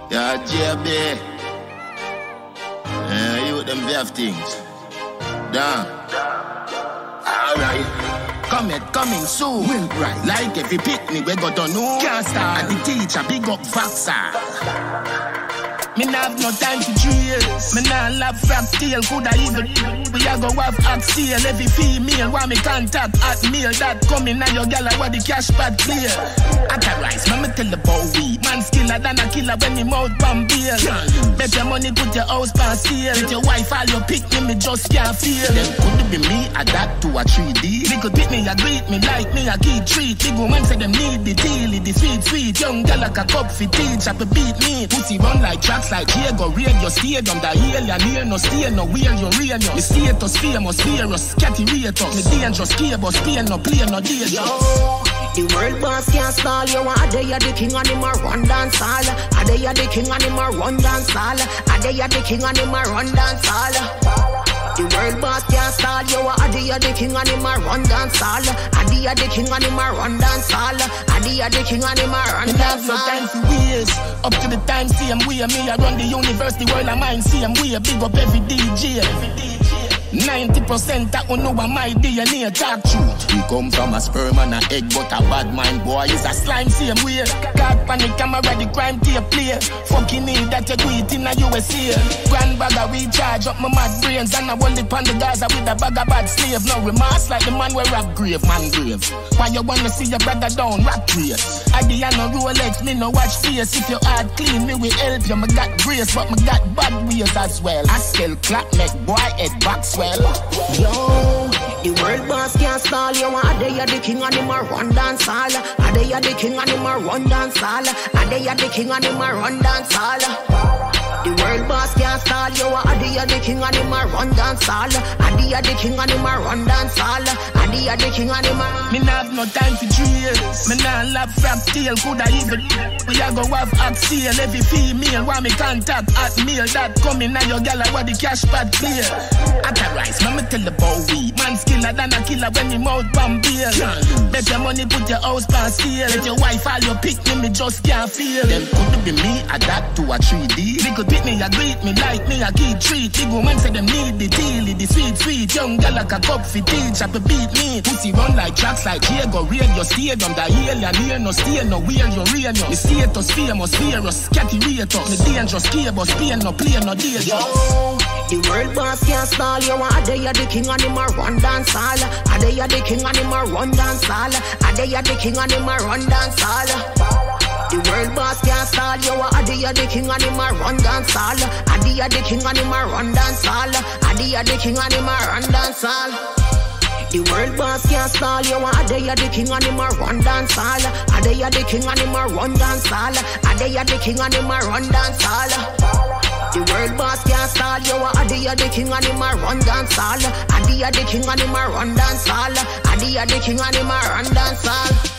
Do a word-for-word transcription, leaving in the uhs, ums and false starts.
Yeah, J B. Yeah, you them have things. Damn. Alright. Come it, coming soon. Will right. Like every picnic we got to know. Can't start. And the teacher big up Vaxa. Me nah have no time for drills. Me nah love frap tail. Coulda even we a go have act sale. Every female want me contact at mail. That coming now your gal where the cash pad clear. At a rise, man me tell about we. Man skiller than a killer when me mouth bomb bail. Bet your money put your house pan sale. With your wife all your pick me, me just can't feel. Then could it be me adapt to a three D? They could pick me a greet me like me a key treat. Big woman say them need the deal, the sweet sweet. Young gal like a cup for teach. Up a beat me. Pussy run like tracks like Diego, radio stadium, the alien here, no stay, no where you real, no. The status famous, virus, catty rate up. The dangerous key, but Spain, no play, no danger. The world boss can't stall you. Are they the king and him a run dance all? Are they the king and him a run dance all? Are they the king and him a run dance all? The world boss can't stall you. Are they the king and him a run dance all? Are they the king and him a run dance all? Are they the king and him a run dance all? No time for years. Up to the time, same way. Me I run the universe, the world of mine. Same way. Big up every D J. Every D J. ninety percent that who know my D N A talk truth. We come from a sperm and a egg, but a bad mind boy is a slime same way. God panic camera, the crime tape play. Fucking need that you do it in a U S A. Grand bag of recharge up my mad brains, and I hold it on the Gaza with a bag of bad slave. No remorse like the man where rap grave, man grave. Why you wanna see your brother down, rap grave? I be on no Rolex, me no watch face. If your heart clean, me will help you. Me got grace, but me got bad ways as well. I still clap, make boy head back swell. Yo, the world boss can't stall you. Are they the king and him a run dance all? Are they the king and him a run dance all? Are they the king and him a run dance all? The world boss can't stall you. Are they the king and him a run dance all? Are they the king and him a run dance all? Are they the king and him a? Me nah have no time for drills. Me nah love frap tail. Coulda even we a go have act sale. Every female want me contact at mail. That coming now your gal where the cash pad clear. At a rise, man me tell about we. Man skiller than a killer when me mouth bomb bail. Bet your money put your house pan sale. Let your wife all your pick me, me just can't feel. Then could it be me adapt to a three D? They could pick me a greet me like me a key treat. Big woman say them need the deal, the sweet sweet. Young gal like a cup for teach. Up a beat me. Pussy run like tracks like Diego, radio stadium. The alien here, no stay, no where you real, no. The status famous, virus, catty rate up. The dangerous key, but Spain, no play, no danger. The world boss can't stall you. Are they the king and him a run dance all? Are they the king and him a run dance all? Are they the king and him a run dance all? The world boss can't stall you. Are they the king and him a run dance all? Are they the king and him a run dance all? Are they the king and him a run dance all? The world boss can't stall you. Are they the king and him a run dance all? Are they the king and him a run dance all? Are they the king and him a run dance all? The world boss can't stall you. Are they the king and him a run dance all? Are they the king and him a run dance all? Are they the king and him a run dance all?